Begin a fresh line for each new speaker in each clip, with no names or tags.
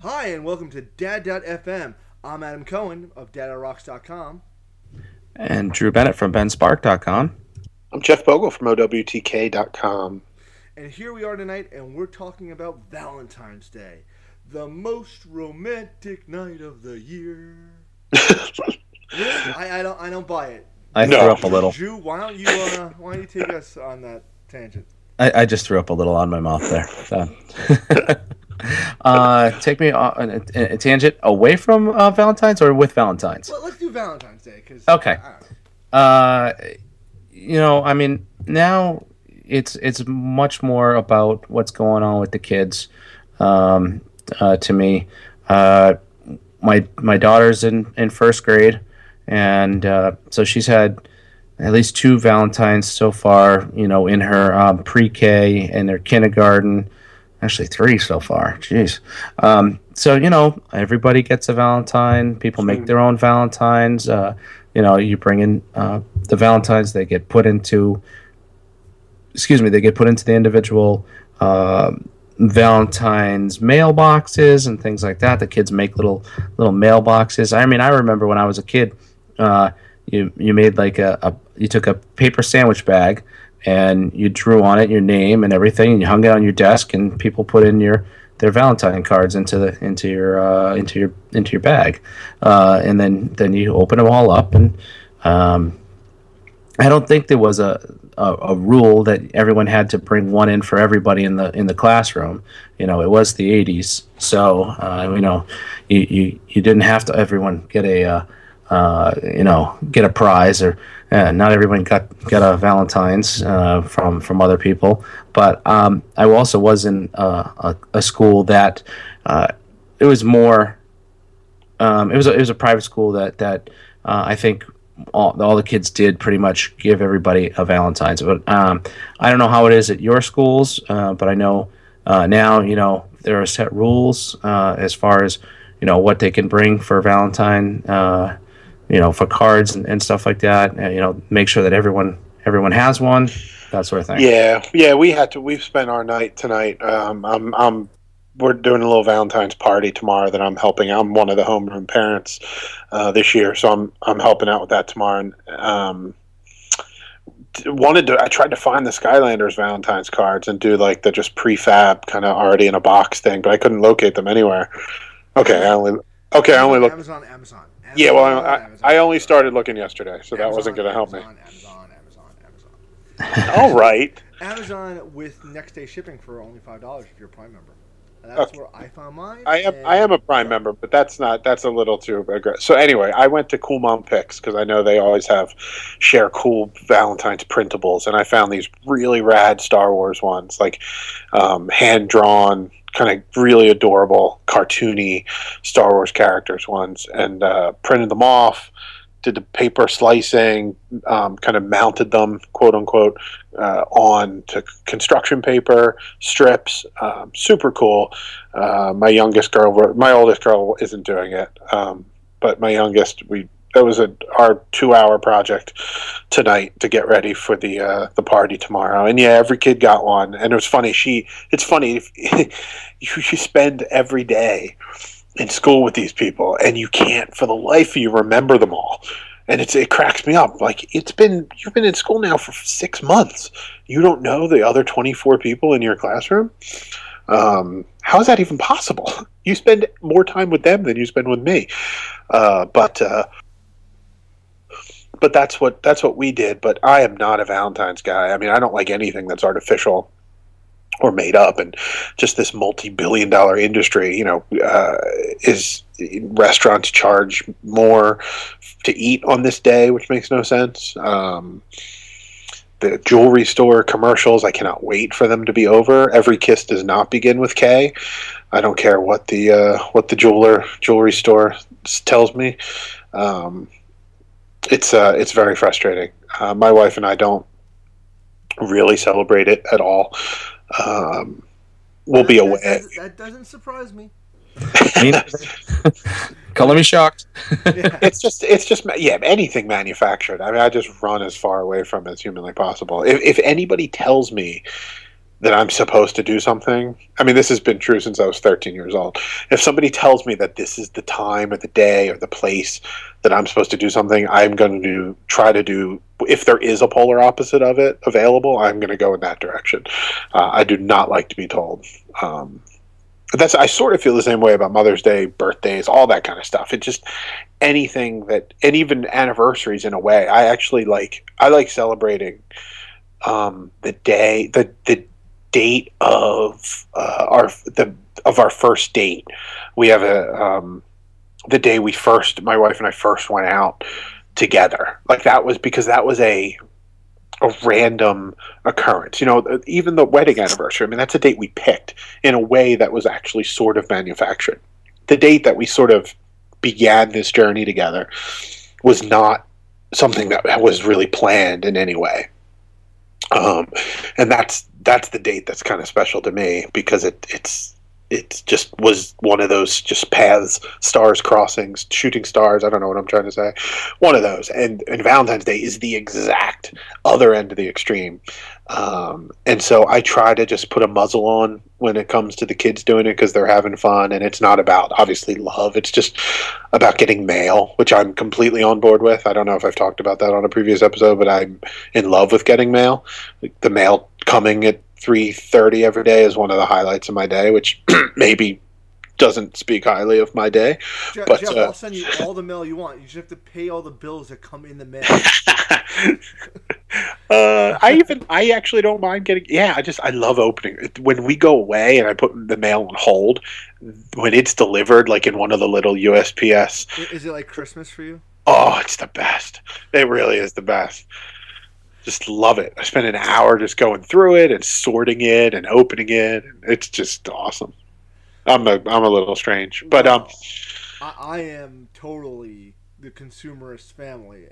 Hi, and welcome to Dad.fm. I'm Adam Cohen of DadRocks.com.
And Drew Bennett from BenSpark.com.
I'm Jeff Bogle from OWTK.com.
And here we are tonight, and we're talking about Valentine's Day, the most romantic night of the year. I don't buy it.
I threw up a little.
Drew, why don't you take us on that tangent?
I just threw up a little on my mouth there. Take me on a tangent away from Valentine's or with Valentine's?
Well, let's do Valentine's Day.
Okay. Now it's much more about what's going on with the kids. To me, my daughter's in first grade, and so she's had at least 2 Valentines so far. In her pre-K and their kindergarten. Actually, 3 so far. Jeez. So everybody gets a Valentine. People make their own Valentines. You bring in the Valentines. They get put into. They get put into the individual Valentine's mailboxes and things like that. The kids make little mailboxes. I remember when I was a kid. You made you took a paper sandwich bag. And you drew on it your name and everything, and you hung it on your desk, and people put in their Valentine cards into your bag, and then you open them all up. And I don't think there was a rule that everyone had to bring one in for everybody in the classroom. It was the '80s, so you didn't have to everyone get a get a prize, or not everyone got a Valentine's from other people. But I also was in a school that it was more. It was a private school that I think all the kids did pretty much give everybody a Valentine's. But I don't know how it is at your schools, but I know now there are set rules as far as what they can bring for Valentine. For cards and stuff like that. Make sure that everyone has one, that sort of thing.
Yeah. We've spent our night tonight. We're doing a little Valentine's party tomorrow that I'm helping. I'm one of the homeroom parents this year, so I'm helping out with that tomorrow. And I tried to find the Skylanders Valentine's cards and do like the just prefab kind of already in a box thing, but I couldn't locate them anywhere. I only looked.
Amazon.
Yeah, well, I only started looking yesterday, so that wasn't going to help me.
Amazon.
All right.
Amazon with next day shipping for only $5 if you're a Prime member. That's where I found mine.
I am a Prime member, but that's a little too aggressive. So anyway, I went to Cool Mom Picks because I know they always share cool Valentine's printables, and I found these really rad Star Wars ones, like hand drawn, kind of really adorable, cartoony Star Wars characters ones, and printed them off, did the paper slicing, kind of mounted them, quote unquote, on to construction paper strips. Super cool. My oldest girl isn't doing it, but my youngest, that was our 2-hour project tonight to get ready for the party tomorrow. And yeah, every kid got one. And it was funny. It's funny if you spend every day in school with these people and you can't for the life of you remember them all. And it cracks me up. Like you've been in school now for 6 months. You don't know the other 24 people in your classroom. How is that even possible? You spend more time with them than you spend with me. But that's what we did. But I am not a Valentine's guy. I don't like anything that's artificial or made up. And just this multi-billion-dollar industry, is restaurants charge more to eat on this day, which makes no sense. The jewelry store commercials, I cannot wait for them to be over. Every kiss does not begin with K. I don't care what the jewelry store tells me. It's very frustrating. My wife and I don't really celebrate it at all. We'll be away.
That doesn't surprise me.
Color me shocked.
It's just anything manufactured. I just run as far away from it as humanly possible. If anybody tells me that I'm supposed to do something. I mean, this has been true since I was 13 years old. If somebody tells me that this is the time or the day or the place that I'm supposed to do something, I'm going to try to do, if there is a polar opposite of it available, I'm going to go in that direction. I do not like to be told. I sort of feel the same way about Mother's Day, birthdays, all that kind of stuff. It just anything that, and even anniversaries in a way. I like celebrating the date of our first date. We have the day my wife and I first went out together. Like that was because that was a random occurrence. Even the wedding anniversary, I mean, that's a date we picked in a way that was actually sort of manufactured. The date that we sort of began this journey together was not something that was really planned in any way. And that's the date that's kind of special to me because it just was one of those just paths, stars crossing, shooting stars. I don't know what I'm trying to say. One of those. And Valentine's Day is the exact other end of the extreme. And so I try to just put a muzzle on when it comes to the kids doing it because they're having fun. And it's not about, obviously, love. It's just about getting mail, which I'm completely on board with. I don't know if I've talked about that on a previous episode, but I'm in love with getting mail. The mail coming at 3:30 every day is one of the highlights of my day, which maybe doesn't speak highly of my day.
Jeff,
but
I'll send you all the mail you want. You just have to pay all the bills that come in the mail.
I actually don't mind getting. Yeah, I love opening it. When we go away and I put the mail on hold, when it's delivered, like in one of the little USPS.
Is it like Christmas for you?
Oh, it's the best. It really is the best. Just love it. I spend an hour just going through it and sorting it and opening it. It's just awesome. I'm a little strange, but
I am totally the consumerist family,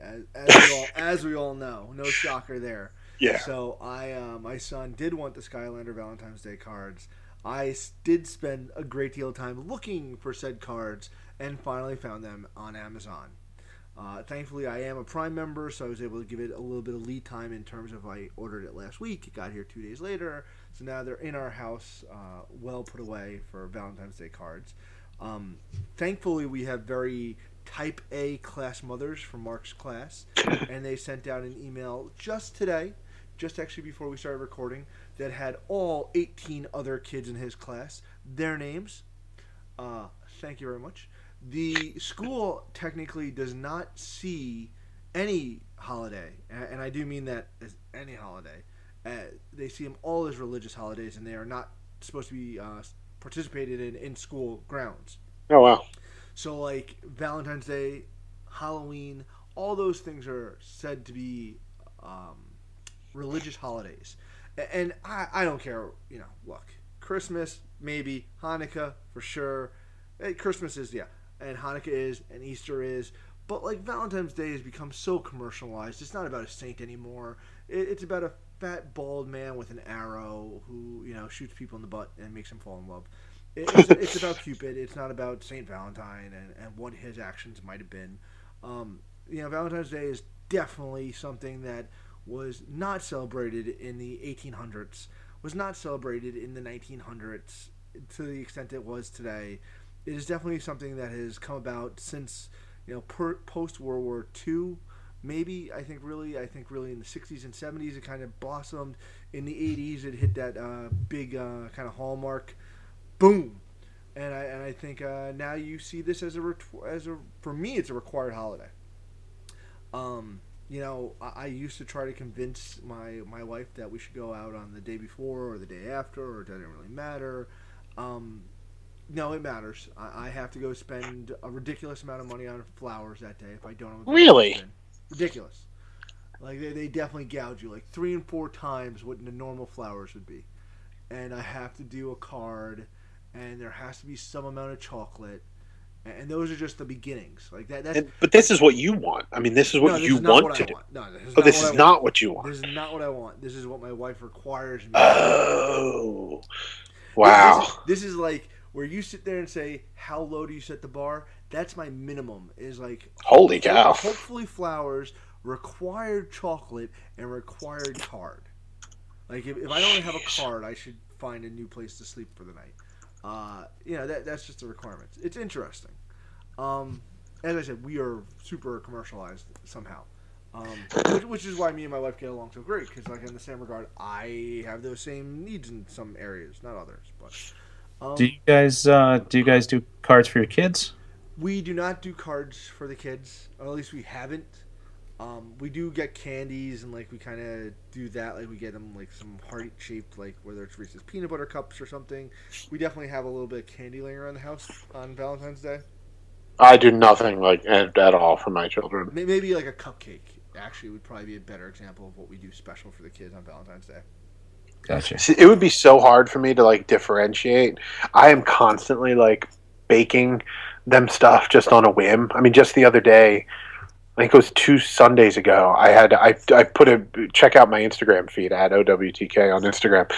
as we all know. No shocker there.
Yeah.
So my son did want the Skylander Valentine's Day cards. I did spend a great deal of time looking for said cards and finally found them on Amazon. Thankfully, I am a Prime member, so I was able to give it a little bit of lead time in terms of I ordered it last week. It got here 2 days later, so now they're in our house, well put away for Valentine's Day cards. Thankfully, we have very type A class mothers from Mark's class, and they sent out an email just today, just actually before we started recording, that had all 18 other kids in his class, their names. Thank you very much. The school technically does not see any holiday, and I do mean that as any holiday. They see them all as religious holidays, and they are not supposed to be participated in school grounds.
Oh, wow.
So, like, Valentine's Day, Halloween, all those things are said to be religious holidays. And I don't care, look, Christmas, maybe, Hanukkah, for sure. Christmas is, yeah. And Hanukkah is, and Easter is, but like Valentine's Day has become so commercialized. It's not about a saint anymore. It's about a fat bald man with an arrow who shoots people in the butt and makes them fall in love. It's about Cupid. It's not about Saint Valentine and what his actions might have been. Valentine's Day is definitely something that was not celebrated in the 1800s. Was not celebrated in the 1900s to the extent it was today. It is definitely something that has come about since, post World War II. Maybe I think really in the 60s and 70s it kind of blossomed. In the 80s it hit that big kind of hallmark, boom. And I think now you see this as for me it's a required holiday. I used to try to convince my wife that we should go out on the day before or the day after, or it doesn't really matter. No, it matters. I have to go spend a ridiculous amount of money on flowers that day if I don't.
Really?
Ridiculous. Like they definitely gouge you like 3 and 4 times what the normal flowers would be, and I have to do a card, and there has to be some amount of chocolate, and those are just the beginnings. Like that.
But this is what you want. I mean, this is what you want to do.
No,
this is not what you want.
This is not what I want. This is what my wife requires me.
Oh, wow.
This is like where you sit there and say, how low do you set the bar? That's my minimum. Is like,
holy cow.
Hopefully flowers, required chocolate, and required card. Like if I don't have a card, I should find a new place to sleep for the night. That's just a requirement. It's interesting. As I said, we are super commercialized somehow, which is why me and my wife get along so great. Because like in the same regard, I have those same needs in some areas, not others. But
Do you guys do cards for your kids?
we do not do cards for the kids, or at least we haven't. We do get candies and like we kind of do that. Like we get them like some heart shaped, like whether it's Reese's peanut butter cups or something. We definitely have a little bit of candy laying around the house on Valentine's Day.
I do nothing like at all for my children.
Maybe like a cupcake. Actually, would probably be a better example of what we do special for the kids on Valentine's Day.
Gotcha.
See, it would be so hard for me to like differentiate. I am constantly like baking them stuff just on a whim. I mean, just the other day, I think it was 2 Sundays ago. I check out my Instagram feed at OWTK on Instagram.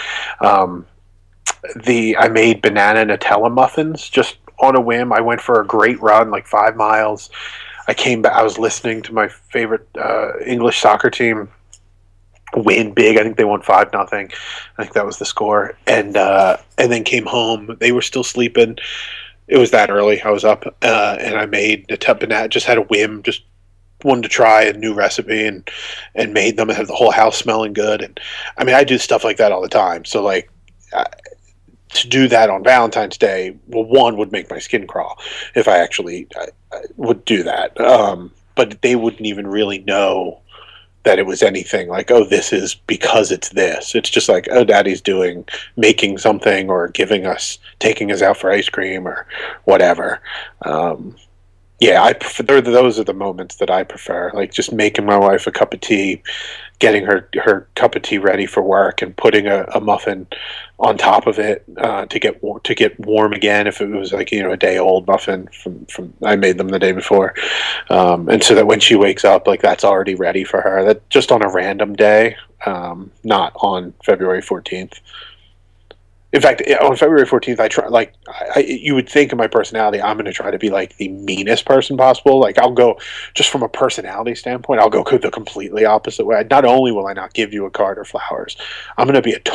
I made banana Nutella muffins just on a whim. I went for a great run, like 5 miles. I came back. I was listening to my favorite English soccer team win big. I think they won 5-0. I think that was the score. And then came home. They were still sleeping. It was that early. I was up, and I made Nutella banana. Just had a whim. Just wanted to try a new recipe and made them and have the whole house smelling good. And I mean, I do stuff like that all the time. So like to do that on Valentine's Day, well, one would make my skin crawl if I actually I would do that. But they wouldn't even really know that it was anything like, oh, this is because it's this. It's just like, oh, daddy's making something or taking us out for ice cream or whatever. Yeah, I prefer those are the moments that I prefer. Like just making my wife a cup of tea, getting her cup of tea ready for work, and putting a muffin on top of it to get warm again. If it was like a day old muffin from I made them the day before, and so that when she wakes up, like that's already ready for her. That just on a random day, not on February 14th. In fact, on February 14th, I try you would think of my personality, I'm going to try to be like the meanest person possible. Like I'll go just from a personality standpoint, I'll go the completely opposite way. Not only will I not give you a card or flowers, I'm going to be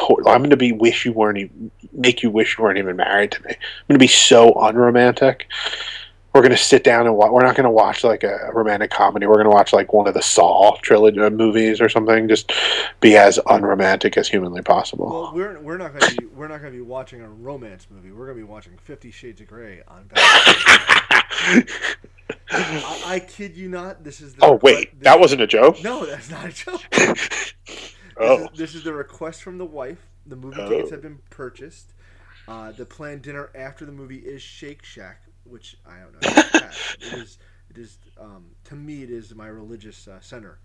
make you wish you weren't even married to me. I'm going to be so unromantic. We're going to sit down and we're not going to watch like a romantic comedy. We're going to watch like one of the Saw trilogy movies or something. Just be as unromantic as humanly possible.
Well, we're not going to be watching a romance movie. We're going to be watching 50 Shades of Grey on Valentine's Day. I kid you not. This is
that wasn't a joke?
No, that's not a joke. This is the request from the wife. The movie tickets have been purchased. The planned dinner after the movie is Shake Shack, which I don't know. It is. To me, it is my religious center.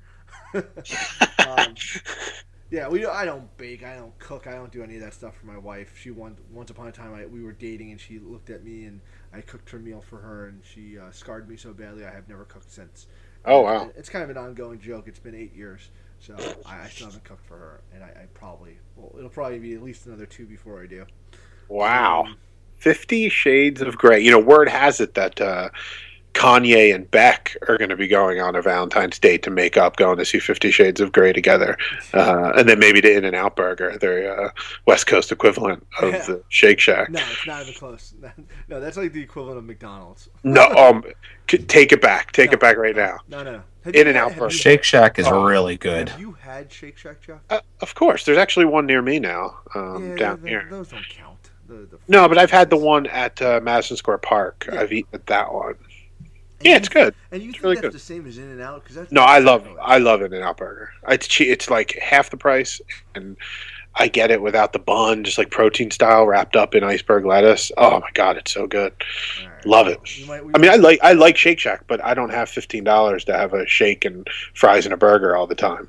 Yeah, I don't bake, I don't cook, I don't do any of that stuff for my wife. She once upon a time we were dating, and she looked at me, and I cooked her meal for her, and she scarred me so badly I have never cooked since.
Oh wow!
It's kind of an ongoing joke. It's been 8 years, so I still haven't cooked for her, and it'll probably be at least another 2 before I do.
Wow. 50 Shades of Grey. Word has it that Kanye and Beck are going to be going on a Valentine's date to make up, going to see 50 Shades of Grey together. And then maybe to In-N-Out Burger, their West Coast equivalent of the Shake Shack.
No, it's not even close. No, that's like the equivalent of McDonald's.
No, take it back. Take it back right now.
No.
In-N-Out Burger.
Shake Shack is really good.
Have you had Shake Shack, Jeff?
Of course. There's actually one near me now, down here.
Those don't count.
No, but I've had the one at Madison Square Park. Yeah. I've eaten at that one. Yeah, it's good.
And you think
really
that's
good.
the same as In-N-Out?
I love In-N-Out Burger. It's cheap. It's like half the price, and I get it without the bun, just like protein style, wrapped up in iceberg lettuce. Oh my god, it's so good. Right. Love it. I like Shake Shack, but I don't have $15 to have a shake and fries and a burger all the time.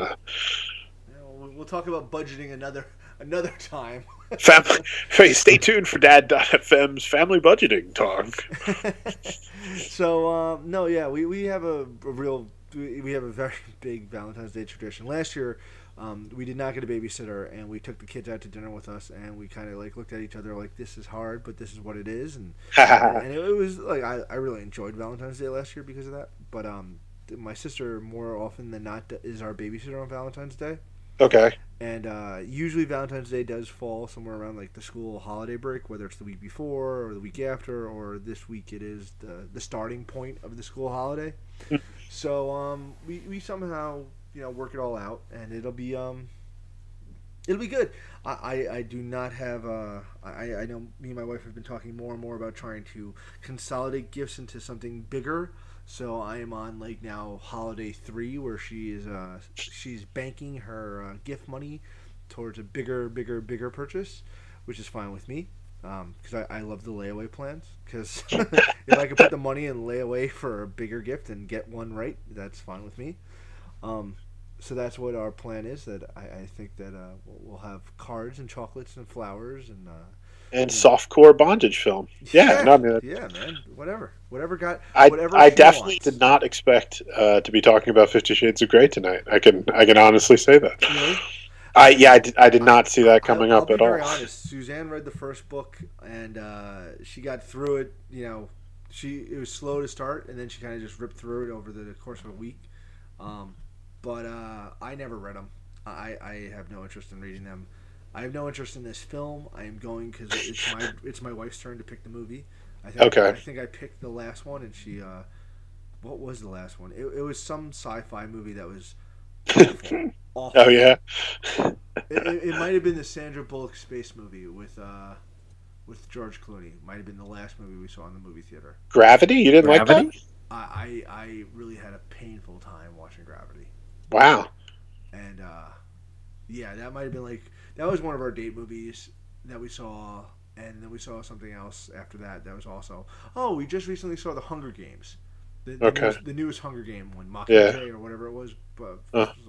We'll talk about budgeting another time.
Stay tuned for Dad.fm's family budgeting talk.
So we have a very big Valentine's Day tradition. Last year, we did not get a babysitter, and we took the kids out to dinner with us, and we kind of like looked at each other like, this is hard, but this is what it is, and it was like I really enjoyed Valentine's Day last year because of that. But my sister, more often than not, is our babysitter on Valentine's Day.
Okay.
And usually Valentine's Day does fall somewhere around like the school holiday break, whether it's the week before or the week after, or this week it is the starting point of the school holiday. So we somehow work it all out, and it'll be good. I do not have I know me and my wife have been talking more and more about trying to consolidate gifts into something bigger. So I am on like now holiday 3, where she's banking her gift money towards a bigger purchase, which is fine with me, because I love the layaway plans. Because if I can put the money in layaway for a bigger gift and get one right, that's fine with me. So that's what our plan is. That I think that we'll have cards and chocolates and flowers and
softcore bondage film. Yeah, no, I mean,
yeah, man. Whatever
I definitely did not expect to be talking about 50 Shades of Grey tonight. I can honestly say that.
Really?
I did not see that coming up at all.
I'll be very honest. Suzanne read the first book and she got through it. It was slow to start, and then she kind of just ripped through it over the course of a week. But I never read them. I have no interest in reading them. I have no interest in this film. I am going because it's my wife's turn to pick the movie. I think I picked the last one, and she. What was the last one? It was some sci-fi movie that was awful. Awful.
Oh yeah.
It might have been the Sandra Bullock space movie with George Clooney. It might have been the last movie we saw in the movie theater.
Gravity? You didn't like that?
I really had a painful time watching Gravity.
Wow.
And yeah, that might have been that was one of our date movies that we saw, and then we saw something else after that. That was also we just recently saw The Hunger Games. The newest Hunger Game one, Mockingjay or whatever it was. But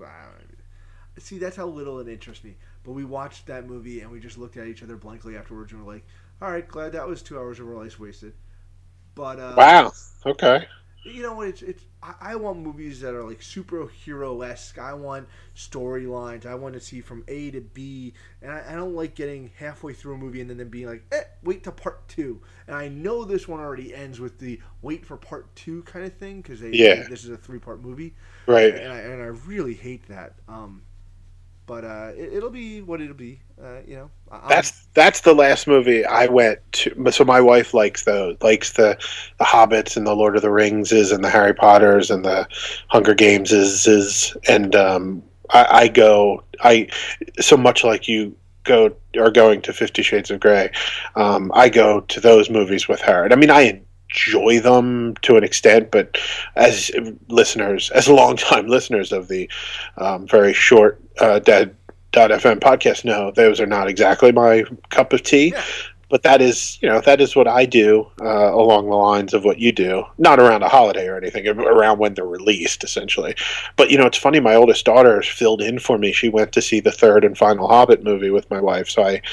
see, that's how little it interests me. But we watched that movie and we just looked at each other blankly afterwards and we're like, all right, glad that was 2 hours of our lives wasted. But
wow, okay.
You know what? I want movies that are like superhero-esque. I want storylines. I want to see from A to B, and I don't like getting halfway through a movie and then being like, wait to part 2. And I know this one already ends with the wait for part 2 kind of thing because this is a 3-part movie,
right?
And I really hate that. But it'll be what it'll be.
That's the last movie I went to. So my wife likes the Hobbits and the Lord of the Ringses and the Harry Potters and the Hunger Gameses and I go so much like you are going to 50 Shades of Grey. I go to those movies with her, and I mean I enjoy them to an extent, but as longtime listeners of the very short Dead.fm podcast know, those are not exactly my cup of tea.
Yeah.
But that is what I do along the lines of what you do. Not around a holiday or anything, around when they're released, essentially. But it's funny. My oldest daughter filled in for me. She went to see the third and final Hobbit movie with my wife, so I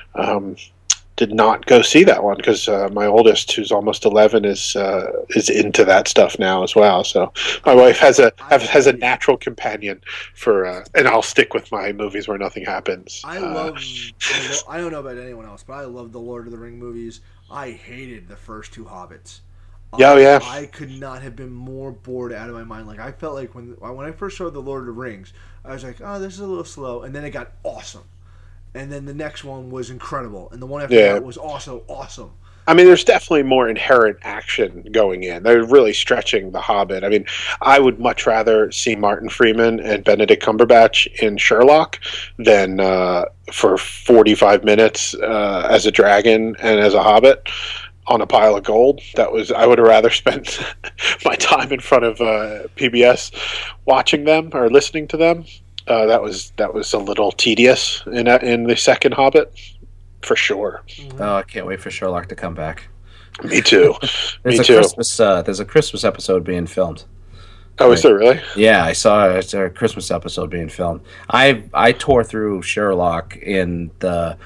did not go see that one because my oldest, who's almost 11, is into that stuff now as well. So my wife has a natural companion for, and I'll stick with my movies where nothing happens.
I don't know about anyone else, but I love the Lord of the Ring movies. I hated the first 2 Hobbits.
Yeah.
I could not have been more bored out of my mind. Like I felt like when I first saw the Lord of the Rings, I was like, oh, this is a little slow, and then it got awesome. And then the next one was incredible, and the one after that was also awesome.
I mean, there's definitely more inherent action going in. They're really stretching The Hobbit. I mean, I would much rather see Martin Freeman and Benedict Cumberbatch in Sherlock than for 45 minutes as a dragon and as a Hobbit on a pile of gold. I would have rather spent my time in front of PBS watching them or listening to them. That was a little tedious in the second Hobbit, for sure.
Oh, I can't wait for Sherlock to come back.
Me too.
There's a Christmas episode being filmed.
Oh, is there really?
Yeah, I saw a Christmas episode being filmed. I tore through Sherlock in the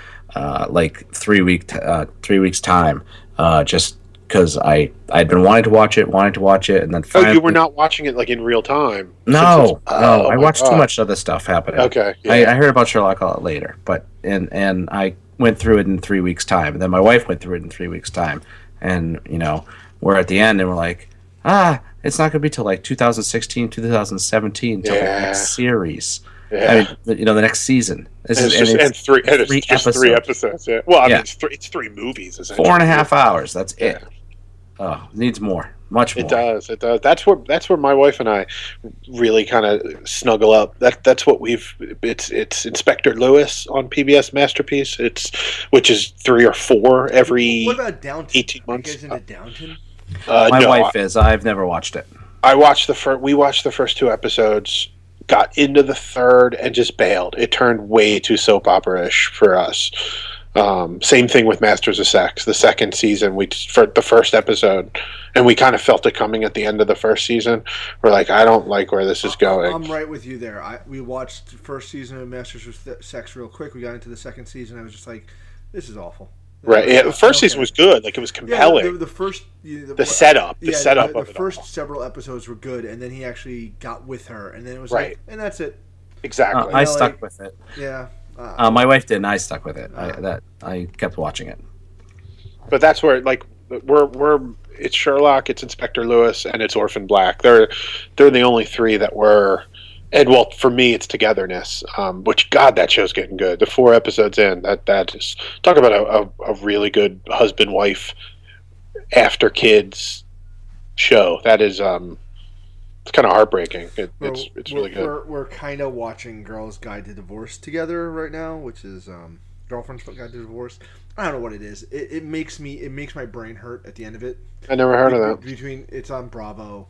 3 weeks time, just because I'd been wanting to watch it, and then finally...
Oh, you were not watching it in real time?
No, I watched too much other stuff happening.
Okay, yeah.
I heard about Sherlock a lot later, but and I went through it in 3 weeks' time, and then my wife went through it in 3 weeks' time, and we're at the end, and we're like, it's not going to be till 2016, 2017 till the next series.
Yeah.
I mean, the next season.
It's just three episodes. Yeah. Well, I mean, it's three movies.
4.5 hours. That's it. Oh, needs more. Much more.
It does. That's where my wife and I really kind of snuggle up. That's what it's Inspector Lewis on PBS Masterpiece. Which is 3 or 4 every.
What about Downton?
18 months.
Are you guys into Downton?
My wife is. I've never watched it.
We watched the first 2 episodes, got into the third, and just bailed. It turned way too soap opera-ish for us. Same thing with Masters of Sex. The second season, for the first episode, and we kind of felt it coming at the end of the first season. We're like, I don't like where this is going.
I'm right with you there. We watched the first season of Masters of Sex real quick. We got into the second season. I was just like, this is awful.
Right. Yeah. The first season was good. Like, it was compelling.
Yeah, the first
the setup. The setup.
The first several episodes were good, and then he actually got with her, and then it was
right.
like, and that's it.
Exactly.
I stuck with it.
Yeah.
My wife didn't. I stuck with it. I kept watching it.
But that's where, like, it's Sherlock, it's Inspector Lewis, and it's Orphan Black. They're the only 3 that were. And well, for me, it's Togetherness, which, God, that show's getting good. The 4 episodes in, that just talk about a really good husband-wife after kids show. That is, it's kind of heartbreaking. It's really good.
We're kind of watching Girls' Guide to Divorce together right now, which is Girlfriend's Guide to Divorce. I don't know what it is. It makes my brain hurt at the end of it.
I never heard of that.
It's on Bravo.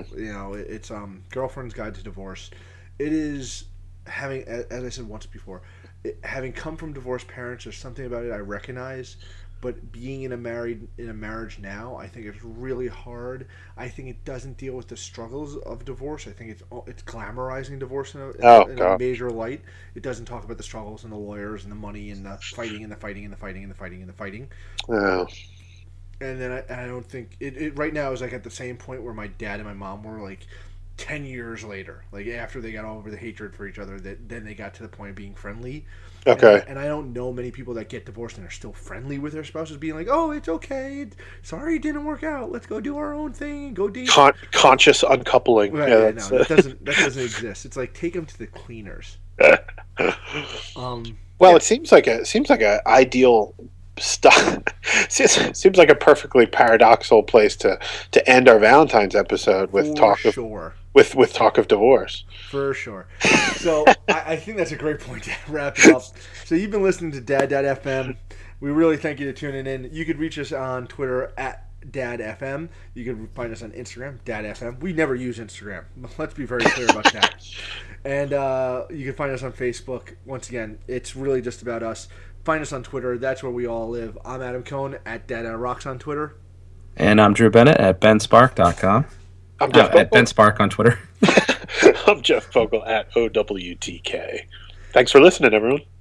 It's Girlfriend's Guide to Divorce. It is having, as I said once before, having come from divorced parents. There's something about it I recognize, but being in a marriage now, I think it's really hard. I think it doesn't deal with the struggles of divorce. I think it's glamorizing divorce in a major light. It doesn't talk about the struggles and the lawyers and the money and the fighting and the fighting and the fighting and the fighting and the fighting.
Oh.
And then I don't think it right now is like at the same point where my dad and my mom were, like 10 years later, like after they got over the hatred for each other, that then they got to the point of being friendly.
Okay.
And I don't know many people that get divorced and are still friendly with their spouses, being like, "Oh, it's okay. Sorry, it didn't work out. Let's go do our own thing and go date."
Conscious uncoupling.
Right, no, that doesn't exist. It's like, take them to the cleaners.
It seems like a ideal stuff. Seems like a perfectly paradoxical place to end our Valentine's episode with talk of divorce.
For sure. So I think that's a great point to wrap it up. So you've been listening to Dad.fm. We really thank you for tuning in. You could reach us on Twitter at DadFM. You can find us on Instagram, DadFM. We never use Instagram. Let's be very clear about that. And you can find us on Facebook. Once again, it's really just about us. Find us on Twitter. That's where we all live. I'm Adam Cohn at Dad.Rocks on Twitter.
And I'm Drew Bennett at benspark.com.
I'm Jeff
at benspark on Twitter.
I'm Jeff Vogel at OWTK. Thanks for listening, everyone.